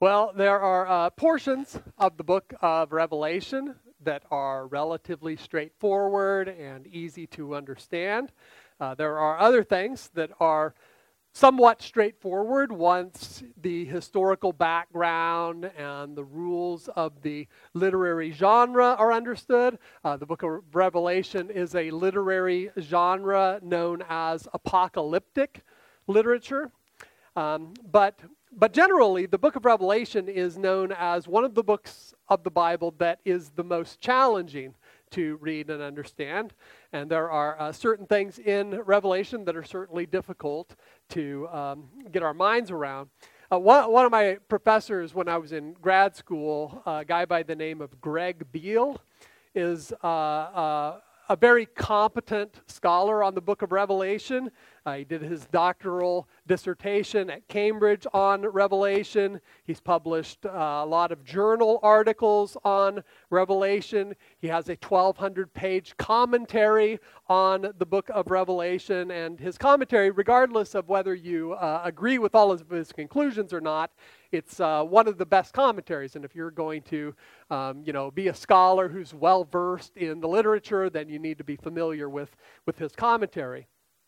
Well, there are portions of the book of Revelation that are relatively straightforward and easy to understand. There are other things that are somewhat straightforward once the historical background and the rules of the literary genre are understood. The book of Revelation is a literary genre known as apocalyptic literature. But generally, the book of Revelation is known as one of the books of the Bible that is the most challenging to read and understand. And there are certain things in Revelation that are certainly difficult to get our minds around. One of my professors when I was in grad school, a guy by the name of Greg Beale, is a very competent scholar on the book of Revelation. He did his doctoral dissertation at Cambridge on Revelation. He's published a lot of journal articles on Revelation. He has a 1,200-page commentary on the book of Revelation. And his commentary, regardless of whether you agree with all of his conclusions or not, it's one of the best commentaries. And if you're going to be a scholar who's well-versed in the literature, then you need to be familiar with his commentary.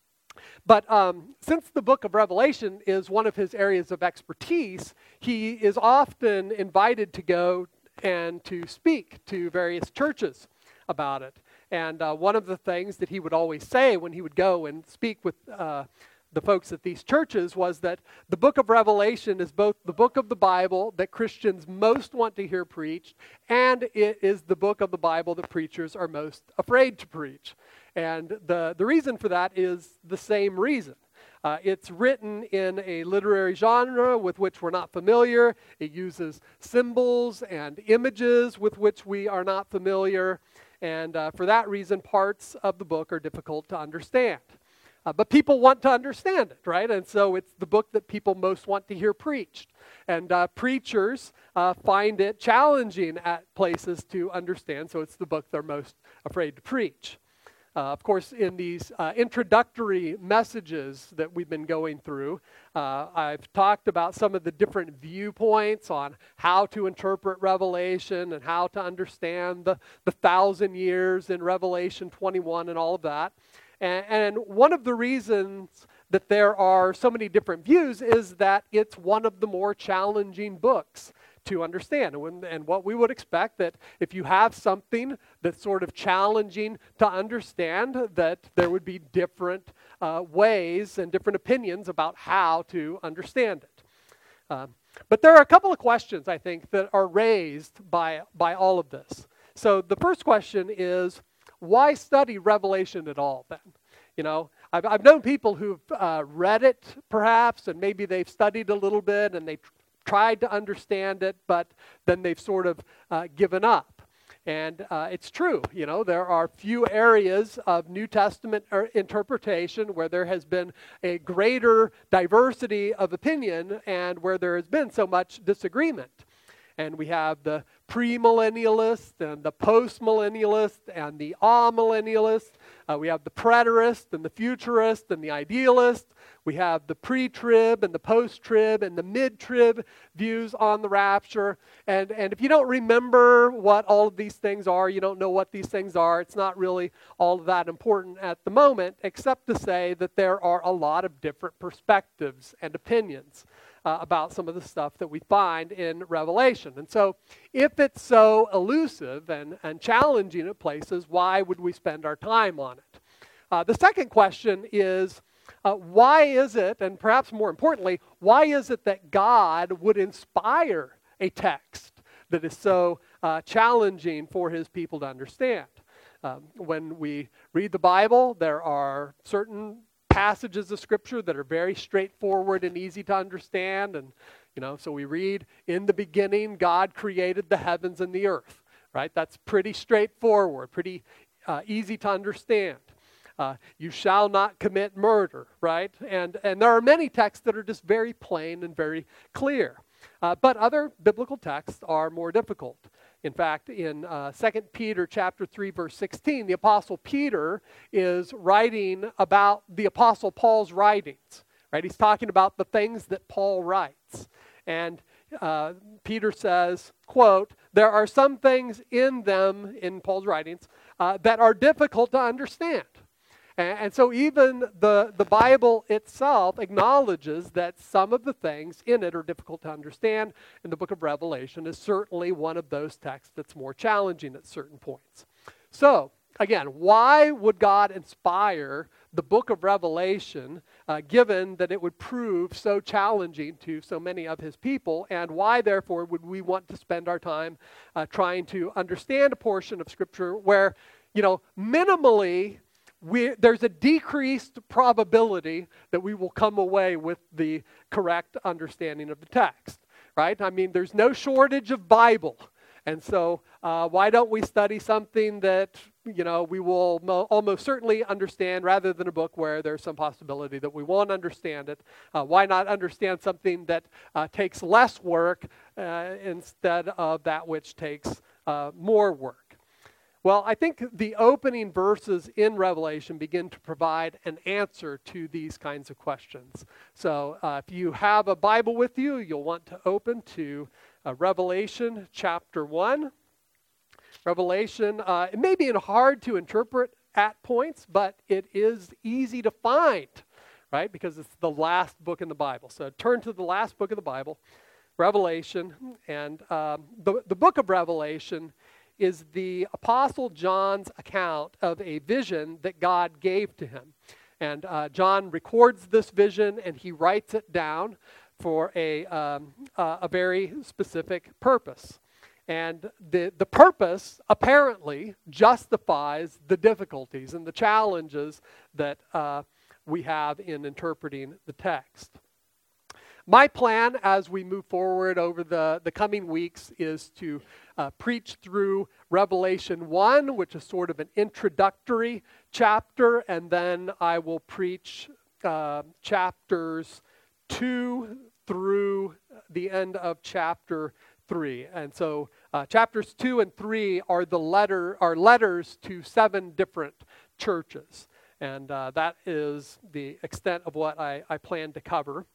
But since the book of Revelation is one of his areas of expertise, he is often invited to go and to speak to various churches about it. And one of the things that he would always say when he would go and speak with the folks at these churches was that the book of Revelation is both the book of the Bible that Christians most want to hear preached, and it is the book of the Bible that preachers are most afraid to preach. And the reason for that is the same reason. It's written in a literary genre with which we're not familiar. It uses symbols and images with which we are not familiar. And for that reason, parts of the book are difficult to understand. But people want to understand it, right? And so it's the book that people most want to hear preached. And preachers find it challenging at places to understand, so it's the book they're most afraid to preach. Of course, in these introductory messages that we've been going through, I've talked about some of the different viewpoints on how to interpret Revelation and how to understand the 1,000 years in Revelation 21 and all of that. And one of the reasons that there are so many different views is that it's one of the more challenging books to understand. And what we would expect that if you have something that's sort of challenging to understand, that there would be different ways and different opinions about how to understand it. But there are a couple of questions, I think, that are raised by all of this. So the first question is, why study Revelation at all then? You know, I've known people who've read it perhaps, and maybe they've studied a little bit and they tried to understand it, but then they've sort of given up. And it's true, you know, there are few areas of New Testament interpretation where there has been a greater diversity of opinion and where there has been so much disagreement. And we have the premillennialist and the postmillennialist and the amillennialist. We have the preterist and the futurist and the idealist. We have the pre-trib and the post-trib and the mid-trib views on the rapture. And if you don't remember what all of these things are, you don't know what these things are, it's not really all that important at the moment, except to say that there are a lot of different perspectives and opinions about some of the stuff that we find in Revelation. And so if it's so elusive and challenging at places, why would we spend our time on it? The second question is, why is it, and perhaps more importantly, why is it that God would inspire a text that is so challenging for his people to understand? When we read the Bible, there are certain passages of Scripture that are very straightforward and easy to understand. And, you know, so we read, in the beginning, God created the heavens and the earth, right? That's pretty straightforward, pretty easy to understand. You shall not commit murder, right? And there are many texts that are just very plain and very clear. But other biblical texts are more difficult. In fact, in 2 Peter chapter 3, verse 16, the Apostle Peter is writing about the Apostle Paul's writings, right? He's talking about the things that Paul writes. And Peter says, quote, there are some things in them, in Paul's writings, that are difficult to understand. And so even the Bible itself acknowledges that some of the things in it are difficult to understand, and the book of Revelation is certainly one of those texts that's more challenging at certain points. So, again, why would God inspire the book of Revelation, given that it would prove so challenging to so many of his people, and why, therefore, would we want to spend our time trying to understand a portion of Scripture where, minimally, there's a decreased probability that we will come away with the correct understanding of the text, right? I mean, there's no shortage of Bible. And so why don't we study something that, we will almost certainly understand rather than a book where there's some possibility that we won't understand it? Why not understand something that takes less work instead of that which takes more work? Well, I think the opening verses in Revelation begin to provide an answer to these kinds of questions. So if you have a Bible with you, you'll want to open to Revelation chapter 1. Revelation, it may be hard to interpret at points, but it is easy to find, right? Because it's the last book in the Bible. So turn to the last book of the Bible, Revelation. And the book of Revelation is the Apostle John's account of a vision that God gave to him. And John records this vision and he writes it down for a very specific purpose. And the purpose apparently justifies the difficulties and the challenges that we have in interpreting the text. My plan as we move forward over the coming weeks is to preach through Revelation 1, which is sort of an introductory chapter, and then I will preach chapters 2 through the end of chapter 3. And so chapters 2 and 3 are letters to 7 different churches. And that is the extent of what I plan to cover.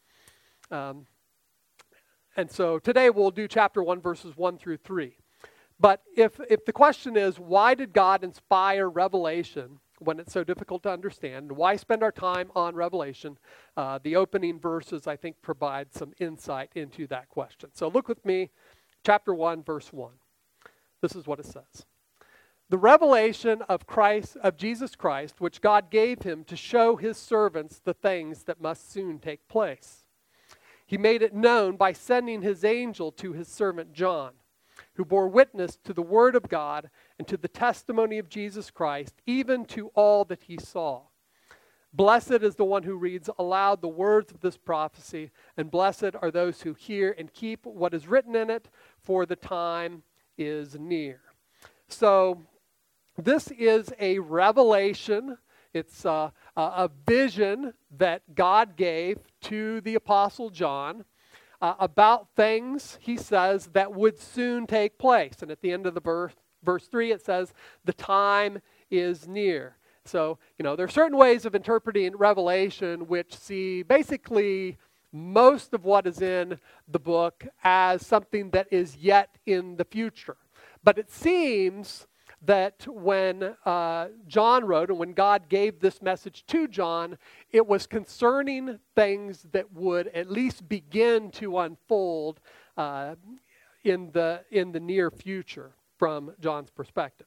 And so today we'll do chapter 1, verses 1 through 3. But if the question is, why did God inspire Revelation when it's so difficult to understand? Why spend our time on Revelation? The opening verses, I think, provide some insight into that question. So look with me, chapter 1, verse 1. This is what it says. The revelation of Jesus Christ, which God gave him to show his servants the things that must soon take place. He made it known by sending his angel to his servant John, who bore witness to the word of God and to the testimony of Jesus Christ, even to all that he saw. Blessed is the one who reads aloud the words of this prophecy, and blessed are those who hear and keep what is written in it, for the time is near. So this is a revelation. It's a vision that God gave to the Apostle John about things, he says, that would soon take place. And at the end of the verse 3, it says, the time is near. So, there are certain ways of interpreting Revelation which see basically most of what is in the book as something that is yet in the future. But it seems that when John wrote and when God gave this message to John, it was concerning things that would at least begin to unfold in the near future from John's perspective.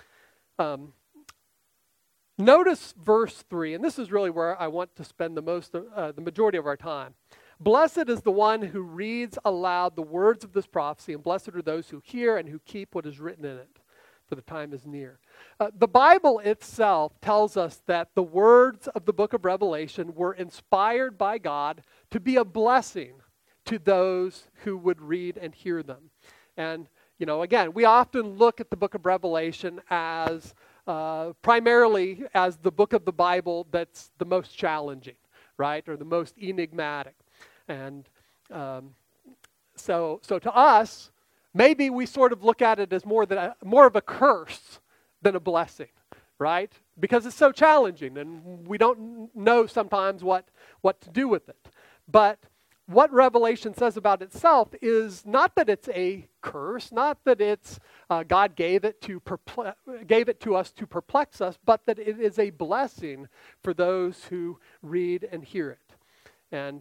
Notice verse 3, and this is really where I want to spend the majority of our time. Blessed is the one who reads aloud the words of this prophecy, and blessed are those who hear and who keep what is written in it, for the time is near. The Bible itself tells us that the words of the book of Revelation were inspired by God to be a blessing to those who would read and hear them. And, again, we often look at the book of Revelation as primarily as the book of the Bible that's the most challenging, right, or the most enigmatic. And so to us, maybe we sort of look at it as more of a curse than a blessing, right? Because it's so challenging and we don't know sometimes what to do with it. But what Revelation says about itself is not that it's a curse, not that it's God gave it to us to perplex us, but that it is a blessing for those who read and hear it. And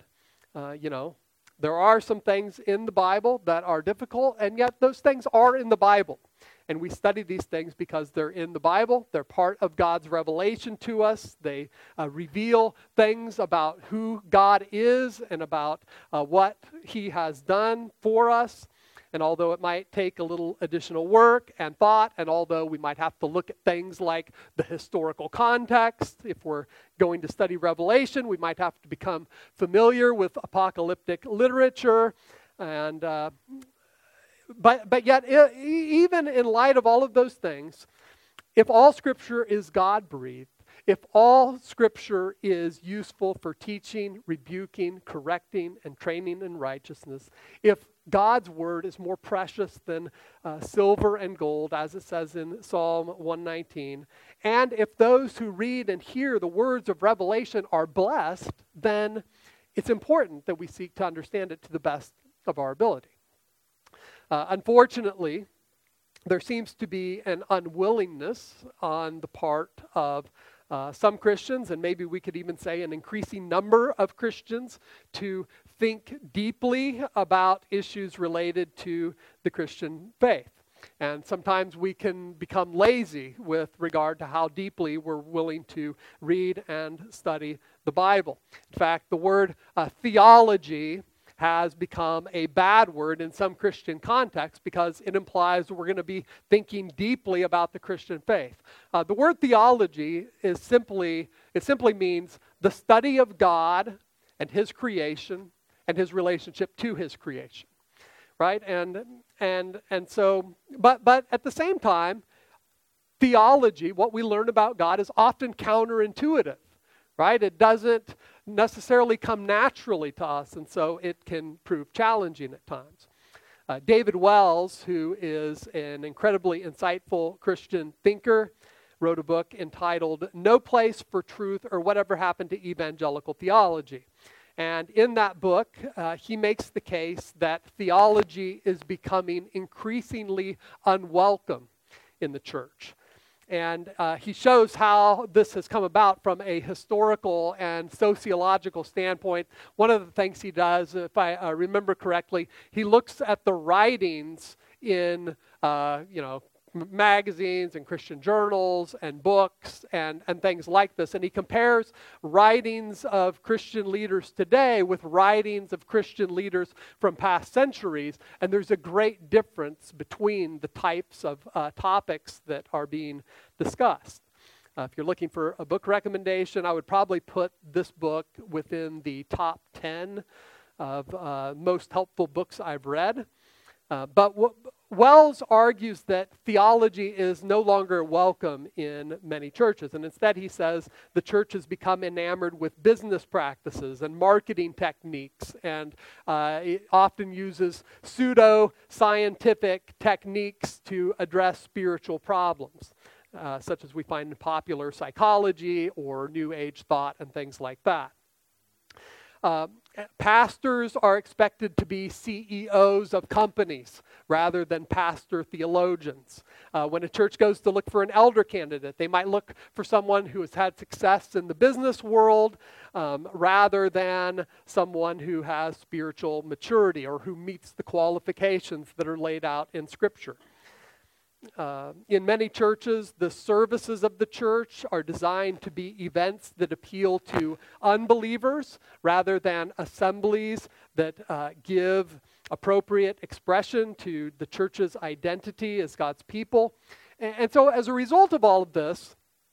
there are some things in the Bible that are difficult, and yet those things are in the Bible. And we study these things because they're in the Bible. They're part of God's revelation to us. They reveal things about who God is and about what He has done for us. And although it might take a little additional work and thought, and although we might have to look at things like the historical context, if we're going to study Revelation, we might have to become familiar with apocalyptic literature. And But yet, even in light of all of those things, if all Scripture is God-breathed, if all Scripture is useful for teaching, rebuking, correcting, and training in righteousness, if God's Word is more precious than silver and gold, as it says in Psalm 119, and if those who read and hear the words of Revelation are blessed, then it's important that we seek to understand it to the best of our ability. Unfortunately, there seems to be an unwillingness on the part of some Christians, and maybe we could even say an increasing number of Christians, to think deeply about issues related to the Christian faith. And sometimes we can become lazy with regard to how deeply we're willing to read and study the Bible. In fact, the word theology has become a bad word in some Christian contexts because it implies we're going to be thinking deeply about the Christian faith. The word theology simply means the study of God and His creation and His relationship to His creation, right? And so, but at the same time, theology, what we learn about God, is often counterintuitive, right? It doesn't necessarily come naturally to us, and so it can prove challenging at times. David Wells, who is an incredibly insightful Christian thinker, wrote a book entitled No Place for Truth or Whatever Happened to Evangelical Theology. And in that book, he makes the case that theology is becoming increasingly unwelcome in the church. And he shows how this has come about from a historical and sociological standpoint. One of the things he does, if I remember correctly, he looks at the writings in, magazines and Christian journals and books and things like this. And he compares writings of Christian leaders today with writings of Christian leaders from past centuries. And there's a great difference between the types of topics that are being discussed. If you're looking for a book recommendation, I would probably put this book within the top 10 of most helpful books I've read. But Wells argues that theology is no longer welcome in many churches. And instead, he says the church has become enamored with business practices and marketing techniques, and it often uses pseudo-scientific techniques to address spiritual problems, such as we find in popular psychology or New Age thought and things like that. Pastors are expected to be CEOs of companies rather than pastor theologians. When a church goes to look for an elder candidate, they might look for someone who has had success in the business world rather than someone who has spiritual maturity or who meets the qualifications that are laid out in Scripture. In many churches, the services of the church are designed to be events that appeal to unbelievers rather than assemblies that give appropriate expression to the church's identity as God's people. And so as a result of all of this,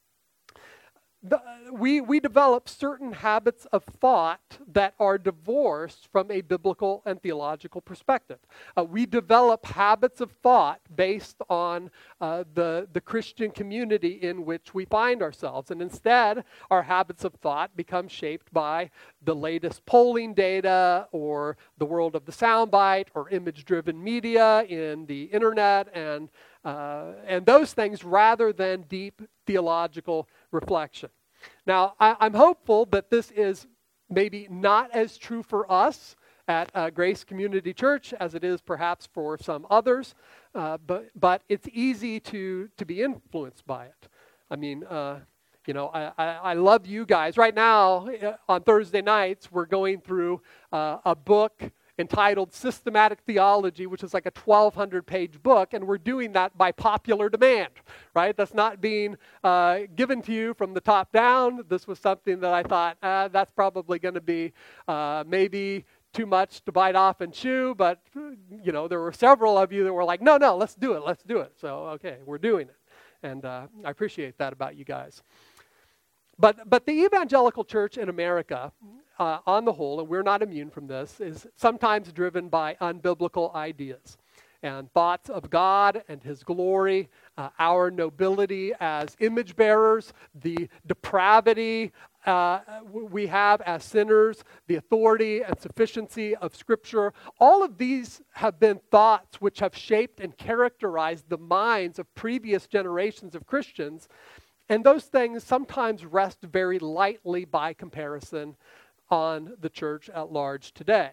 we develop certain habits of thought that are divorced from a biblical and theological perspective. We develop habits of thought based on the Christian community in which we find ourselves. And instead, our habits of thought become shaped by the latest polling data or the world of the soundbite or image-driven media in the internet and those things rather than deep theological reflection. Now, I'm hopeful that this is maybe not as true for us at Grace Community Church as it is perhaps for some others, but it's easy to be influenced by it. I mean, I love you guys. Right now, on Thursday nights, we're going through a book entitled Systematic Theology, which is like a 1,200-page book, and we're doing that by popular demand, right? That's not being given to you from the top down. This was something that I thought, that's probably going to be maybe too much to bite off and chew, but, there were several of you that were like, no, let's do it. So, okay, we're doing it. And I appreciate that about you guys. But the evangelical church in America, on the whole, and we're not immune from this, is sometimes driven by unbiblical ideas and thoughts of God and His glory, our nobility as image bearers, the depravity we have as sinners, the authority and sufficiency of Scripture. All of these have been thoughts which have shaped and characterized the minds of previous generations of Christians. And those things sometimes rest very lightly by comparison on the church at large today.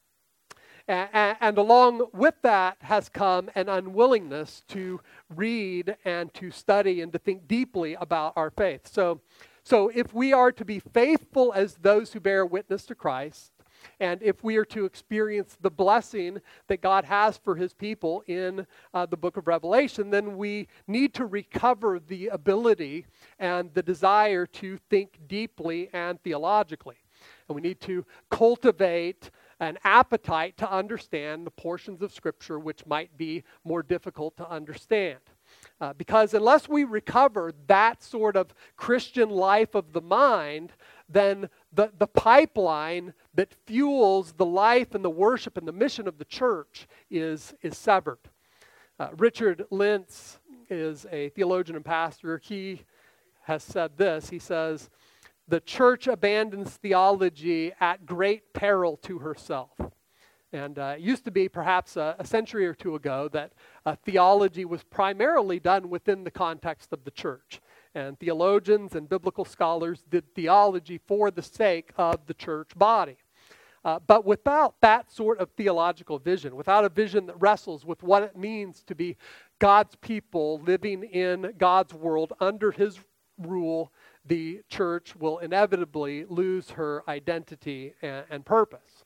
And along with that has come an unwillingness to read and to study and to think deeply about our faith. So if we are to be faithful as those who bear witness to Christ, and if we are to experience the blessing that God has for His people in the book of Revelation, then we need to recover the ability and the desire to think deeply and theologically. And we need to cultivate an appetite to understand the portions of Scripture which might be more difficult to understand. Because unless we recover that sort of Christian life of the mind, then the pipeline that fuels the life and the worship and the mission of the church is severed. Richard Lentz is a theologian and pastor. He has said this. He says, "The church abandons theology at great peril to herself." And it used to be perhaps a century or two ago that theology was primarily done within the context of the church. And theologians and biblical scholars did theology for the sake of the church body. But without that sort of theological vision, without a vision that wrestles with what it means to be God's people living in God's world under His rule, the church will inevitably lose her identity and purpose.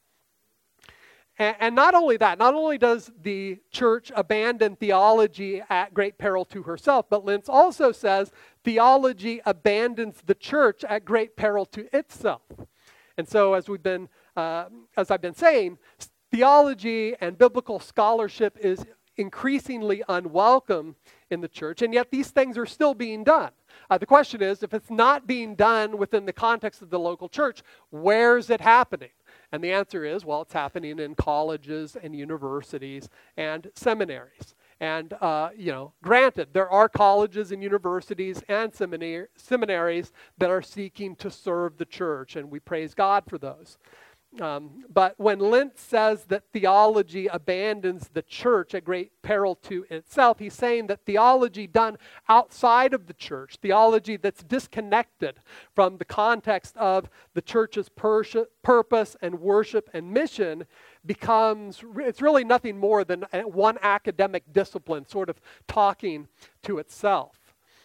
And not only that, not only does the church abandon theology at great peril to herself, but Lentz also says theology abandons the church at great peril to itself. And so as I've been saying, theology and biblical scholarship is increasingly unwelcome in the church, and yet these things are still being done. The question is, if it's not being done within the context of the local church, where's it happening? And the answer is, well, it's happening in colleges and universities and seminaries. And, granted, there are colleges and universities and seminaries that are seeking to serve the church, and we praise God for those. But when Lentz says that theology abandons the church at great peril to itself, he's saying that theology done outside of the church, theology that's disconnected from the context of the church's purpose and worship and mission, it's really nothing more than one academic discipline sort of talking to itself.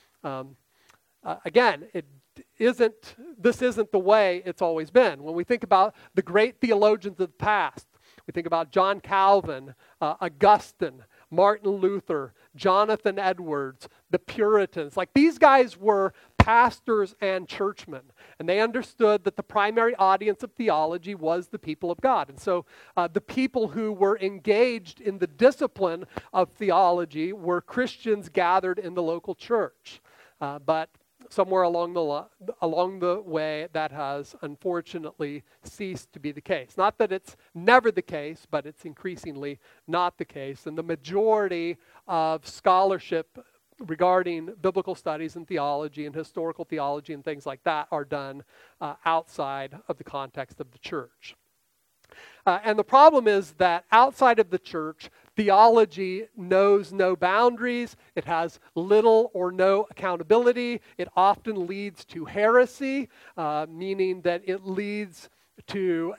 This isn't the way it's always been. When we think about the great theologians of the past, we think about John Calvin, Augustine, Martin Luther, Jonathan Edwards, the Puritans. Like, these guys were pastors and churchmen, and they understood that the primary audience of theology was the people of God. And so the people who were engaged in the discipline of theology were Christians gathered in the local church. But somewhere along the way, that has unfortunately ceased to be the case. Not that it's never the case, but it's increasingly not the case. And the majority of scholarship regarding biblical studies and theology and historical theology and things like that are done outside of the context of the church. And the problem is that outside of the church, theology knows no boundaries. It has little or no accountability. It often leads to heresy, meaning that it leads to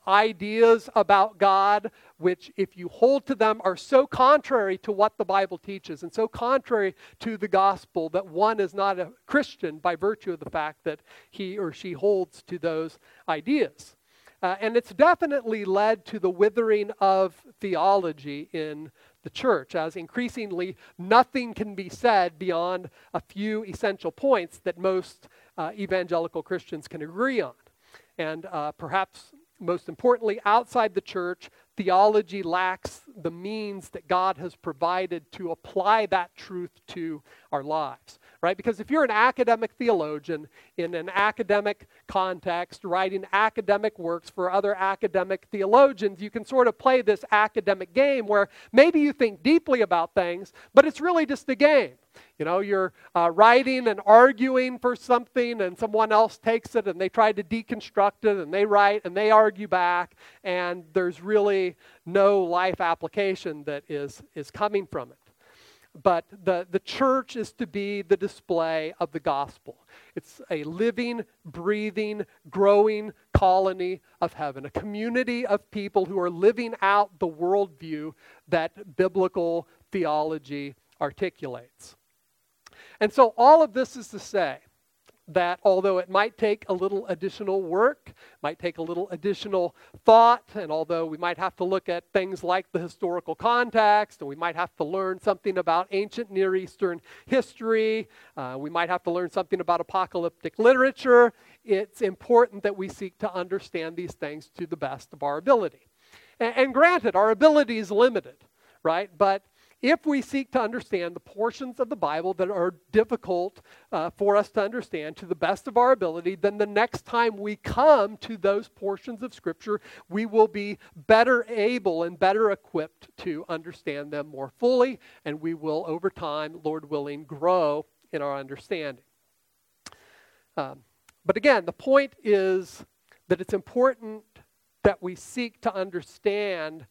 ideas about God, which, if you hold to them, are so contrary to what the Bible teaches and so contrary to the gospel that one is not a Christian by virtue of the fact that he or she holds to those ideas. And it's definitely led to the withering of theology in the church, as increasingly nothing can be said beyond a few essential points that most evangelical Christians can agree on. And perhaps most importantly, outside the church, theology lacks the means that God has provided to apply that truth to our lives, right? Because if you're an academic theologian in an academic context, writing academic works for other academic theologians, you can sort of play this academic game where maybe you think deeply about things, but it's really just a game. You know, you're writing and arguing for something, and someone else takes it and they try to deconstruct it, and they write and they argue back, and there's really no life application that is coming from it. But the church is to be the display of the gospel. It's a living, breathing, growing colony of heaven, a community of people who are living out the worldview that biblical theology articulates. And so all of this is to say that although it might take a little additional work, might take a little additional thought, and although we might have to look at things like the historical context, and we might have to learn something about ancient Near Eastern history, we might have to learn something about apocalyptic literature, it's important that we seek to understand these things to the best of our ability. And granted, our ability is limited, right? But if we seek to understand the portions of the Bible that are difficult for us to understand to the best of our ability, then the next time we come to those portions of Scripture, we will be better able and better equipped to understand them more fully, and we will, over time, Lord willing, grow in our understanding. But again, the point is that it's important that we seek to understand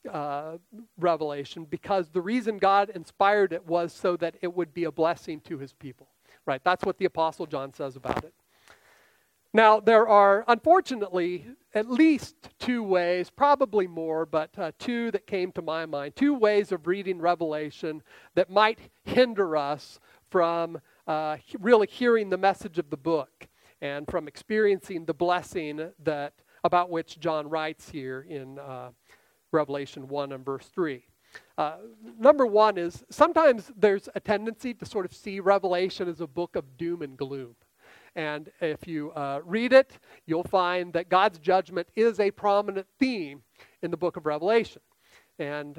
Revelation, because the reason God inspired it was so that it would be a blessing to his people, right? That's what the Apostle John says about it. Now, there are, unfortunately, at least two ways, probably more, but two that came to my mind, two ways of reading Revelation that might hinder us from really hearing the message of the book and from experiencing the blessing that about which John writes here in Revelation 1 and verse 3. Number one is sometimes there's a tendency to sort of see Revelation as a book of doom and gloom. And if you read it, you'll find that God's judgment is a prominent theme in the book of Revelation. And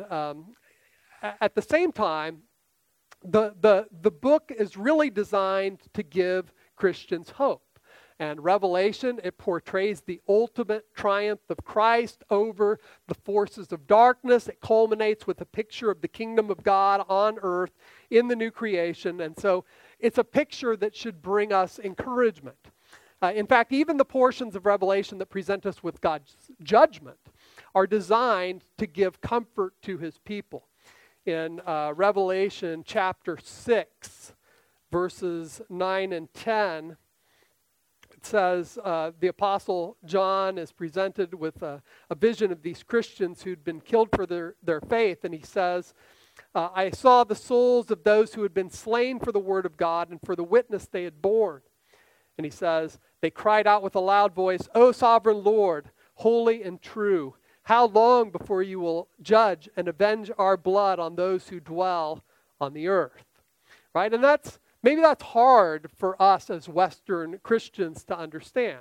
at the same time, the book is really designed to give Christians hope. And Revelation, it portrays the ultimate triumph of Christ over the forces of darkness. It culminates with a picture of the kingdom of God on earth in the new creation. And so it's a picture that should bring us encouragement. In fact, even the portions of Revelation that present us with God's judgment are designed to give comfort to his people. In Revelation chapter 6, verses 9 and 10, it says the Apostle John is presented with a vision of these Christians who'd been killed for their faith, and he says, I saw the souls of those who had been slain for the word of God and for the witness they had borne. And he says, they cried out with a loud voice, O sovereign Lord, holy and true, how long before you will judge and avenge our blood on those who dwell on the earth? Right? And maybe that's hard for us as Western Christians to understand.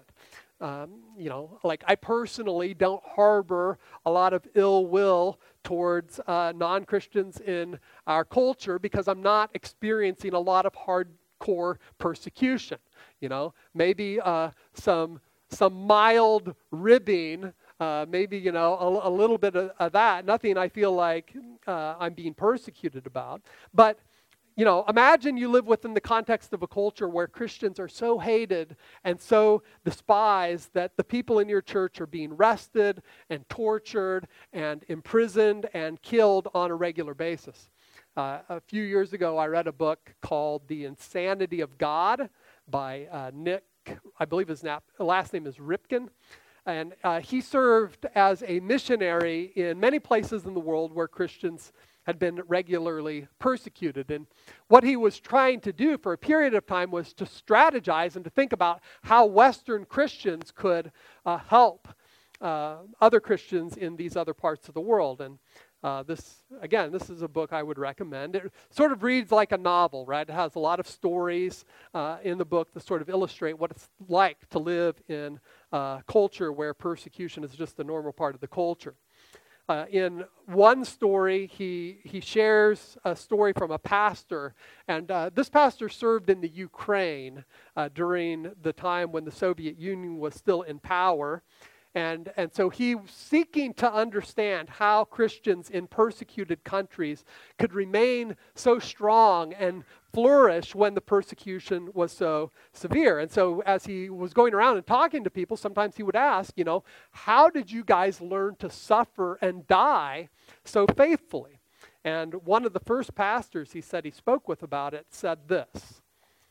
Like I personally don't harbor a lot of ill will towards non-Christians in our culture because I'm not experiencing a lot of hardcore persecution. Maybe some mild ribbing, maybe a little bit of that. Nothing I feel like I'm being persecuted about, but. Imagine you live within the context of a culture where Christians are so hated and so despised that the people in your church are being arrested and tortured and imprisoned and killed on a regular basis. A few years ago, I read a book called The Insanity of God by Nick, I believe his last name is Ripken. And he served as a missionary in many places in the world where Christians had been regularly persecuted. And what he was trying to do for a period of time was to strategize and to think about how Western Christians could help other Christians in these other parts of the world. And this is a book I would recommend. It sort of reads like a novel, right? It has a lot of stories in the book that sort of illustrate what it's like to live in a culture where persecution is just a normal part of the culture. In one story, he shares a story from a pastor, and this pastor served in the Ukraine during the time when the Soviet Union was still in power. And so he was seeking to understand how Christians in persecuted countries could remain so strong and flourish when the persecution was so severe. And so as he was going around and talking to people, sometimes he would ask, how did you guys learn to suffer and die so faithfully? And one of the first pastors he said he spoke with about it said this.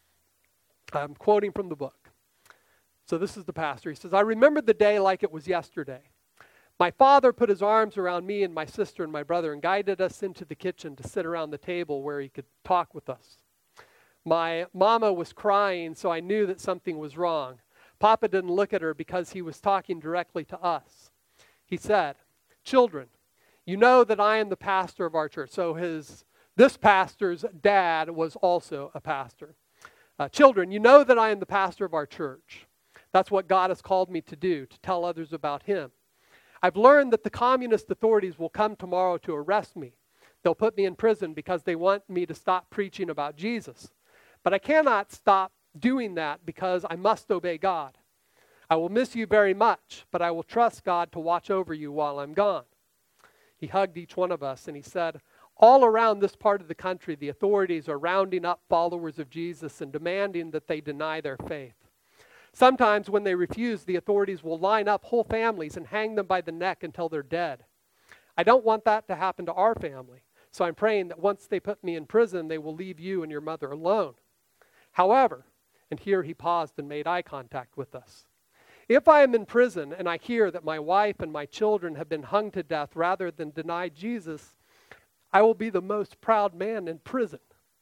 I'm quoting from the book. So this is the pastor. He says, "I remember the day like it was yesterday. My father put his arms around me and my sister and my brother and guided us into the kitchen to sit around the table where he could talk with us. My mama was crying, so I knew that something was wrong. Papa didn't look at her because he was talking directly to us. He said, 'Children, you know that I am the pastor of our church.'" So this pastor's dad was also a pastor. "Children, you know that I am the pastor of our church. That's what God has called me to do, to tell others about him. I've learned that the communist authorities will come tomorrow to arrest me. They'll put me in prison because they want me to stop preaching about Jesus. But I cannot stop doing that because I must obey God. I will miss you very much, but I will trust God to watch over you while I'm gone." He hugged each one of us and he said, "All around this part of the country, the authorities are rounding up followers of Jesus and demanding that they deny their faith. Sometimes when they refuse, the authorities will line up whole families and hang them by the neck until they're dead. I don't want that to happen to our family, so I'm praying that once they put me in prison, they will leave you and your mother alone. However," and here he paused and made eye contact with us, "if I am in prison and I hear that my wife and my children have been hung to death rather than deny Jesus, I will be the most proud man in prison."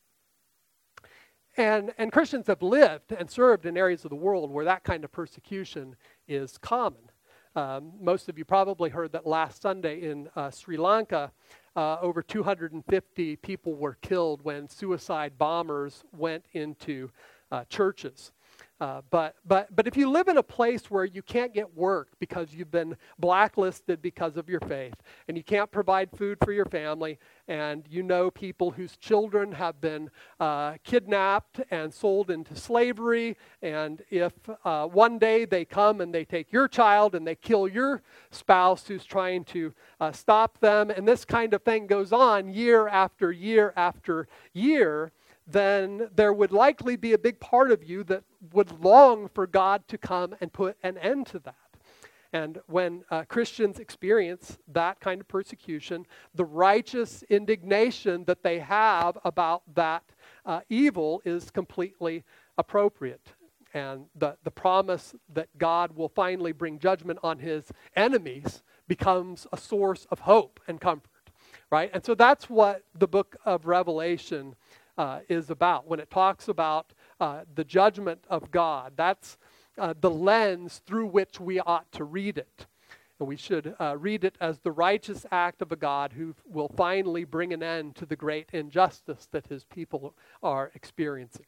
And Christians have lived and served in areas of the world where that kind of persecution is common. Most of you probably heard that last Sunday in Sri Lanka, over 250 people were killed when suicide bombers went into churches. But if you live in a place where you can't get work because you've been blacklisted because of your faith, and you can't provide food for your family, and you know people whose children have been kidnapped and sold into slavery, and if one day they come and they take your child and they kill your spouse who's trying to stop them, and this kind of thing goes on year after year after year, then there would likely be a big part of you that would long for God to come and put an end to that. And when Christians experience that kind of persecution, the righteous indignation that they have about that evil is completely appropriate. And the promise that God will finally bring judgment on his enemies becomes a source of hope and comfort, right? And so that's what the book of Revelation is about. When it talks about the judgment of God, that's the lens through which we ought to read it. And we should read it as the righteous act of a God who will finally bring an end to the great injustice that his people are experiencing.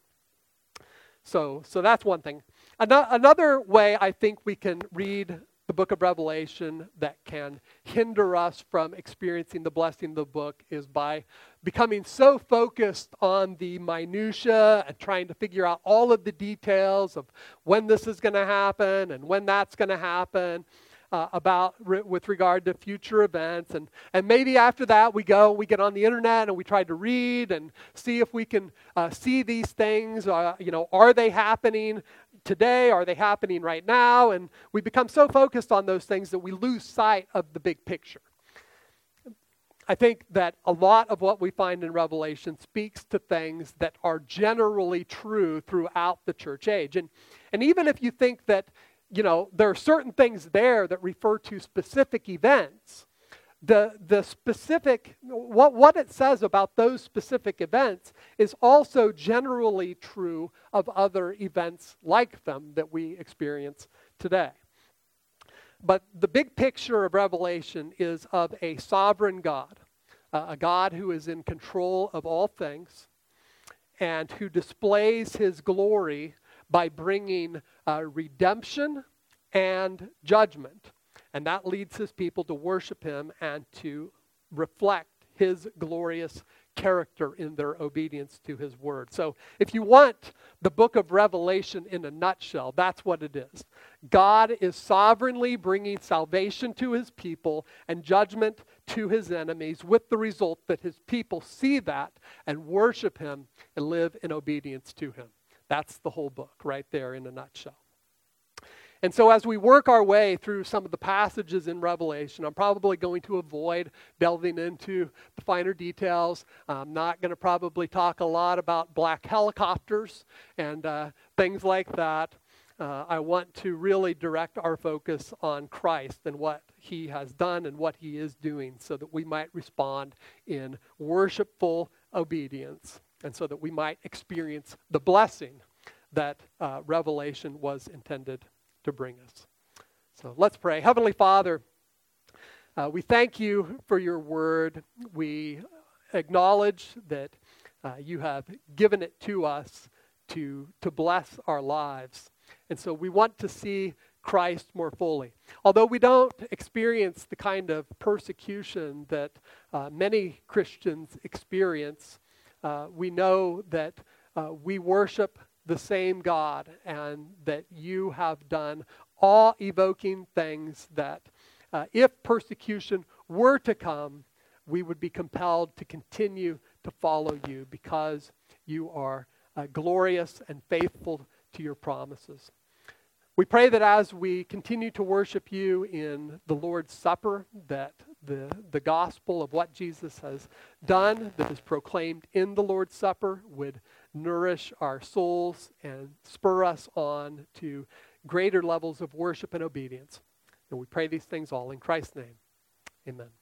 So that's one thing. Another way I think we can read the book of Revelation that can hinder us from experiencing the blessing of the book is by becoming so focused on the minutia and trying to figure out all of the details of when this is going to happen and when that's going to happen with regard to future events. And maybe after that we get on the internet and we try to read and see if we can see these things. Are they happening today? Are they happening right now? And we become so focused on those things that we lose sight of the big picture. I think that a lot of what we find in Revelation speaks to things that are generally true throughout the church age. And even if you think that there are certain things there that refer to specific events. The specific, what it says about those specific events is also generally true of other events like them that we experience today. But the big picture of Revelation is of a sovereign God, a God who is in control of all things and who displays his glory by bringing redemption and judgment. And that leads his people to worship him and to reflect his glorious character in their obedience to his word. So if you want the book of Revelation in a nutshell, that's what it is. God is sovereignly bringing salvation to his people and judgment to his enemies, with the result that his people see that and worship him and live in obedience to him. That's the whole book right there in a nutshell. And so as we work our way through some of the passages in Revelation, I'm probably going to avoid delving into the finer details. I'm not going to probably talk a lot about black helicopters and things like that. I want to really direct our focus on Christ and what he has done and what he is doing, so that we might respond in worshipful obedience and so that we might experience the blessing that Revelation was intended to bring us. So let's pray. Heavenly Father, we thank you for your word. We acknowledge that you have given it to us to bless our lives. And so we want to see Christ more fully. Although we don't experience the kind of persecution that many Christians experience, we know that we worship the same God, and that you have done awe-evoking things that if persecution were to come, we would be compelled to continue to follow you, because you are glorious and faithful to your promises. We pray that as we continue to worship you in the Lord's Supper, that the gospel of what Jesus has done, that is proclaimed in the Lord's Supper, would nourish our souls and spur us on to greater levels of worship and obedience. And we pray these things all in Christ's name. Amen.